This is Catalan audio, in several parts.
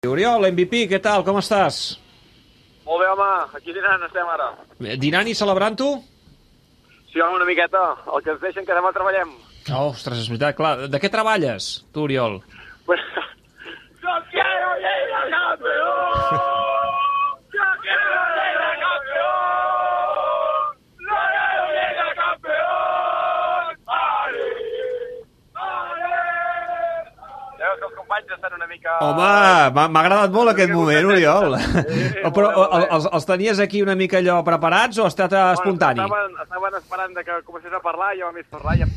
Oriol, MVP, què tal? Com estàs? Molt bé, home, aquí dinant estem ara. Dinant i celebrant-ho? Sí, home, una miqueta. El que ens deixen que demà treballem. Oh, ostres, és veritat, clar. De què treballes, tu, Oriol? Pues... ¡Yo quiero llegar campeón! ¡Yo quiero llegar campeón! ¡Yo quiero llegar campeón! ¡Ale! ¡Ale! Ja veus que els companys estan una mica... Home, m'ha agradat molt aquest moment, Oriol. Però els tenies aquí una mica allò preparats o ha estat espontani? Estaven esperant que comencés a parlar i jo m'he vist parlar i ja...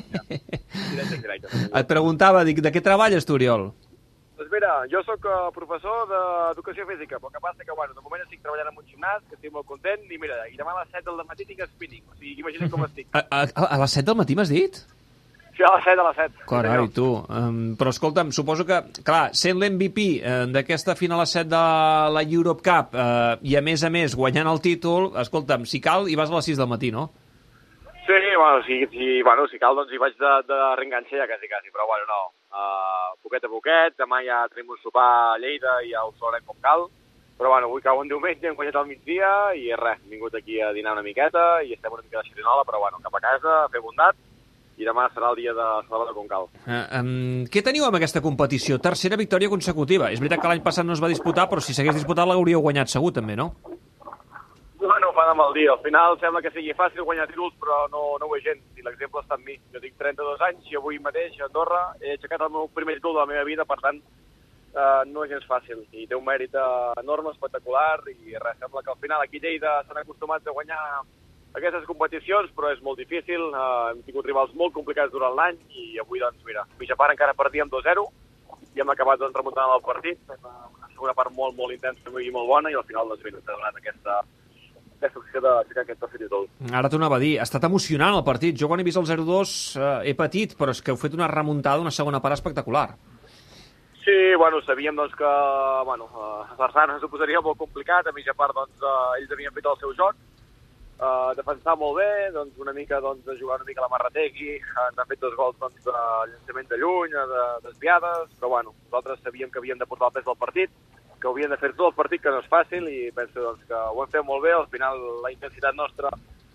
Directe. Et preguntava, dic, de què treballes tu, Oriol? Doncs mira, jo sóc professor d'educació física, però el que passa que, bueno, de moment estic treballant en un gimnàs, que estic molt content, i mira, i demà a les 7 del matí tinc spinning, o sigui, imagina't com estic. A les 7 del matí m'has dit? Sí, a les 7. Carai, tu. Però escolta'm, suposo que, clar, sent l'MVP d'aquesta final a 7 de la Europe Cup i a més guanyant el títol, escolta'm, si cal, hi vas a les 6 del matí, no? Sí, bueno, si cal, doncs hi vaig de reenganxar ja quasi, però bueno, no. Poquet a poquet, demà ja tenim un sopar a Lleida i ja ho sabrem com cal, però bueno, avui cau un diumenge, hem guanyat al migdia i res, hem vingut aquí a dinar una miqueta i estem una mica de xirinola, però bueno, cap a casa, a fer bondat, i demà serà el dia de celebrar com cal. Què teniu amb aquesta competició? Tercera victòria consecutiva. És veritat que l'any passat no es va disputar, però si s'hagués disputat l'hauríeu guanyat segur també, no? Bueno, fa de mal dia. Al final sembla que sigui fàcil guanyar títols, però no ho és gens. I l'exemple està en mi. Jo tinc 32 anys i avui mateix a Andorra he aixecat el meu primer títol de la meva vida, per tant, no és gens fàcil. I té un mèrit enorme, espectacular, i res, sembla que al final aquí a Lleida s'han acostumat a guanyar aquestes competicions, però és molt difícil. Hem tingut rivals molt complicats durant l'any i avui, doncs, mira, mitja part encara partíem 2-0 i hem acabat doncs, remuntant el partit. Una segona part molt intensa i molt bona i al final doncs, s'ha donat aquesta opció d'aixecar aquest tercer títol. Ara t'ho anava a dir, ha estat emocionant el partit. Jo quan he vist el 0-2 he patit, però és que heu fet una remuntada, una segona part espectacular. Sí, bueno, sabíem doncs, que Barcelona ens ho posaria molt complicat, a mitja part doncs, ells havien fet el seu joc, defensar molt bé, doncs, una mica doncs, de jugar una mica a la Marrategui, ens han fet 2 gols doncs, de llançament de lluny, de desviades, però bueno, nosaltres sabíem que havíem de portar el pes del partit, que ho havien de fer tot el partit, que no és fàcil, i penso doncs, que ho hem fet molt bé. Al final la intensitat nostra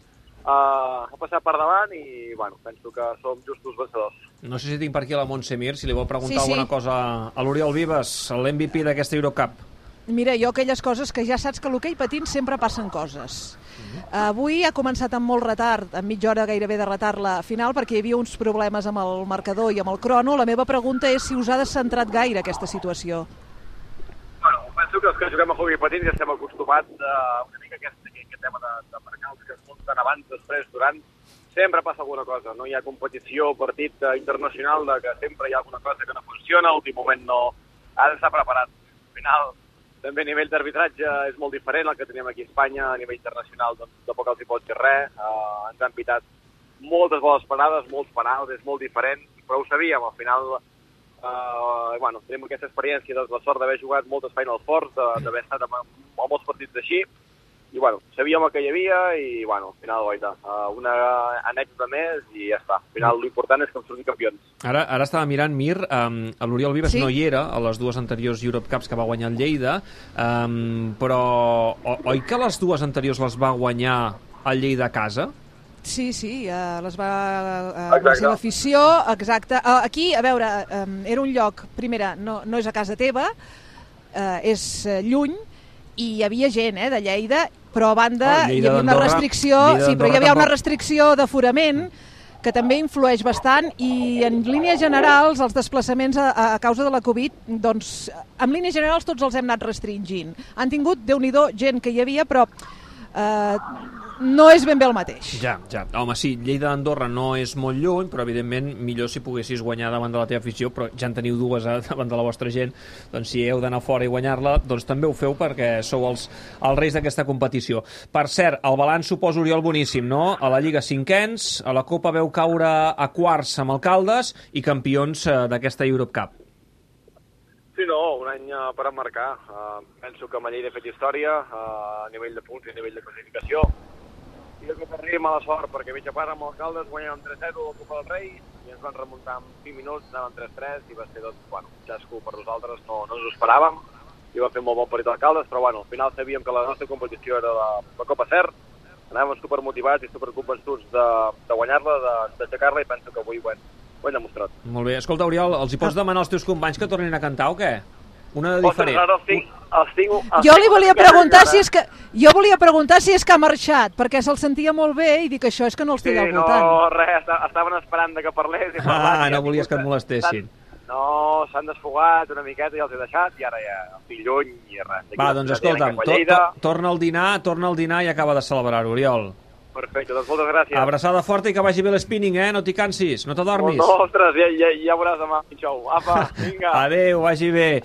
ha passat per davant i bueno, penso que som justos vencedors. No sé si tinc per aquí a la Montse Mir, si li vol preguntar alguna cosa a l'Oriol Vives, l'MVP d'aquesta Eurocup. Mira, jo aquelles coses que ja saps que a l'hoquei patins sempre passen coses. Avui ha començat amb molt retard, amb mitja hora gairebé de retard la final, perquè hi havia uns problemes amb el marcador i amb el crono. La meva pregunta és si us ha descentrat gaire aquesta situació. Bueno, penso que els que juguem a hoquei patins ja estem acostumats una mica a aquest tema de marcar els que es munten abans, després, durant. Sempre passa alguna cosa, no hi ha competició, partit internacional, de que sempre hi ha alguna cosa que no funciona, a l'últim moment no ha d'estar preparat. Al final, també a nivell d'arbitratge és molt diferent el que tenim aquí a Espanya, a nivell internacional doncs tampoc els hi pot dir res, ens han pitat moltes boles parades, molts penals, és molt diferent, però ho sabíem, al final tenim aquesta experiència, doncs, la sort d'haver jugat moltes Final Fours, d'haver estat en molts partits així, i sabíem el que hi havia i al final una anècdota més i ja està. Al final l'important és que em surtin campions. Ara estava mirant, Mir, l'Oriol Vives no hi era a les dues anteriors Europe Cups que va guanyar el Lleida, però oi que les dues anteriors les va guanyar el Lleida a casa? Sí, les va... la seva afició, exacte. Aquí, a veure, era un lloc, primera, no és a casa teva, és lluny, i hi havia gent de Lleida, però a banda hi havia una restricció, però hi havia una restricció d'aforament que també influeix bastant i en línies generals els desplaçaments a causa de la Covid, doncs en línies generals tots els hem anat restringint. Han tingut, Déu-n'hi-do, gent que hi havia, però no és ben bé el mateix. Ja. Home, sí, Lleida d'Andorra no és molt lluny, però evidentment millor si poguessis guanyar davant de la teva afició, però ja en teniu dues davant de la vostra gent, doncs si heu d'anar fora i guanyar-la, doncs també ho feu perquè sou els reis d'aquesta competició. Per cert, el balanç suposa, Oriol, boníssim, no? A la Lliga cinquens, a la Copa veu caure a quarts amb el Caldes i campions d'aquesta Europe Cup. Sí, no, un any per emmarcar. Penso que amb la Lleida he fet història a nivell de punts i a nivell de classificació. I el que tenim mala sort, perquè mitja part amb l'Alcaldes guanyàvem 3-0 la Copa del Rei i ens van remuntar en 5 minuts, anàvem 3-3 i va ser, doncs, xasco per nosaltres, no ens ho esperàvem. i van fer molt bon partit d'alcaldes, però bueno, al final sabíem que la nostra competició era la Copa Cert, anàvem supermotivats i superconvençuts de guanyar-la, d'aixecar-la, i penso que avui ho hem demostrat. Molt bé. Escolta, Oriol, els hi pots demanar als teus companys que tornin a cantar o què? Una de diferent. Ostres, els tinc jo li volia preguntar si és que ha marxat, perquè se'l sentia molt bé i dic això és que no els té al voltant. No, res, estaven esperant que parlés. No volies que et molestessin. No, s'han desfogat una miqueta i els he deixat i ara ja estic lluny i res. Va, doncs escolta'm, torna al dinar i acaba de celebrar-ho, Oriol. Perfecte, doncs moltes gràcies. Abraçada forta i que vagi bé l'spinning, no t'hi cansis, no t'adormis. Ostres, ja veuràs demà, xou. Apa, vinga. Adéu, vagi bé.